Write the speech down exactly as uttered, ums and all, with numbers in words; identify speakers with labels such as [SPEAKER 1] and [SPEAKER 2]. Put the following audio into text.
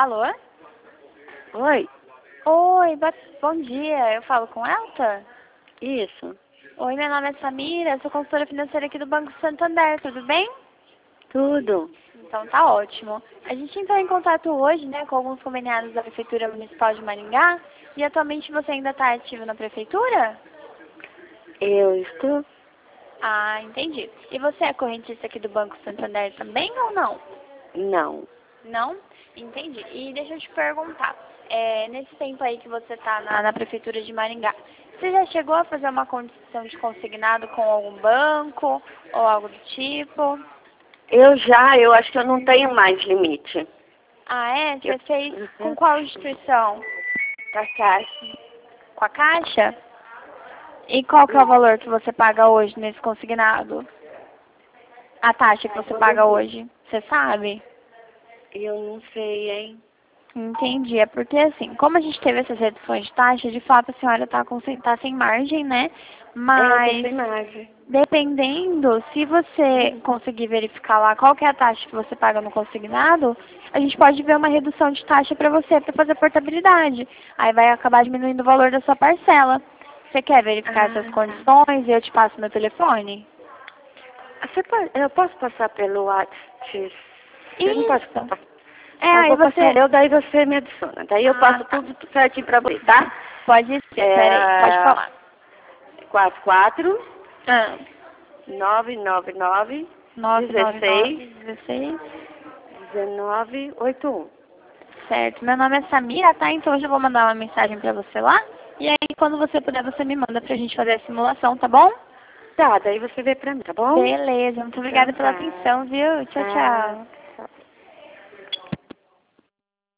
[SPEAKER 1] Alô?
[SPEAKER 2] Oi,
[SPEAKER 1] Oi, bo- bom dia. Eu falo com Elta?
[SPEAKER 2] isso,
[SPEAKER 1] Oi, meu nome é Samira, eu sou consultora financeira aqui do Banco Santander, tudo bem?
[SPEAKER 2] tudo.
[SPEAKER 1] Então tá ótimo. A gente entrou em contato hoje, né, com alguns conveniados da Prefeitura Municipal de Maringá e atualmente você ainda está ativo na Prefeitura?
[SPEAKER 2] Eu estou?
[SPEAKER 1] Ah, entendi. E você é correntista aqui do Banco Santander também ou não?
[SPEAKER 2] Não.
[SPEAKER 1] Não? Entendi. E deixa eu te perguntar, é, nesse tempo aí que você está na, na Prefeitura de Maringá, você já chegou a fazer uma condição de consignado com algum banco ou algo do tipo?
[SPEAKER 2] Eu já, eu acho que eu não tenho mais limite.
[SPEAKER 1] Ah, é? Você
[SPEAKER 2] Eu,
[SPEAKER 1] fez com
[SPEAKER 2] uhum,
[SPEAKER 1] qual instituição?
[SPEAKER 2] da caixa.
[SPEAKER 1] Com a Caixa? E qual que é o valor que você paga hoje nesse consignado? A taxa que você paga hoje, você sabe?
[SPEAKER 2] Eu não sei, hein?
[SPEAKER 1] Entendi. É porque, assim, como a gente teve essas reduções de taxa, de fato a senhora está com, sem- tá sem margem, né?
[SPEAKER 2] É, eu tô
[SPEAKER 1] Mas,
[SPEAKER 2] sem margem.
[SPEAKER 1] dependendo, se você
[SPEAKER 2] Uhum.
[SPEAKER 1] conseguir verificar lá qual que é a taxa que você paga no consignado, a gente pode ver uma redução de taxa para você para fazer portabilidade. Aí vai acabar diminuindo o valor da sua parcela. Você quer verificar essas
[SPEAKER 2] Ah, tá.
[SPEAKER 1] condições e eu te passo meu telefone?
[SPEAKER 2] Você pode, eu posso passar pelo WhatsApp? Eu não posso
[SPEAKER 1] Isso.
[SPEAKER 2] passar.
[SPEAKER 1] É,
[SPEAKER 2] Eu
[SPEAKER 1] aí
[SPEAKER 2] vou passar
[SPEAKER 1] você...
[SPEAKER 2] eu, daí você me adiciona. Daí eu
[SPEAKER 1] Ah,
[SPEAKER 2] passo
[SPEAKER 1] tá.
[SPEAKER 2] tudo certinho pra você, tá?
[SPEAKER 1] Pode ser, peraí, pode
[SPEAKER 2] É
[SPEAKER 1] falar.
[SPEAKER 2] quatro quatro
[SPEAKER 1] Ah.
[SPEAKER 2] nove nove nove
[SPEAKER 1] nove nove
[SPEAKER 2] dezesseis
[SPEAKER 1] nove, dezesseis.
[SPEAKER 2] dezenove oitenta e um.
[SPEAKER 1] Certo. Meu nome é Samira, tá? Então hoje eu vou mandar uma mensagem pra você lá. E aí, quando você puder, você me manda pra gente fazer a simulação, tá bom?
[SPEAKER 2] Tá, daí você vê pra mim, tá bom?
[SPEAKER 1] Beleza. Muito
[SPEAKER 2] Então
[SPEAKER 1] obrigada pela
[SPEAKER 2] tá.
[SPEAKER 1] atenção, viu? Tchau,
[SPEAKER 2] Tá.
[SPEAKER 1] tchau.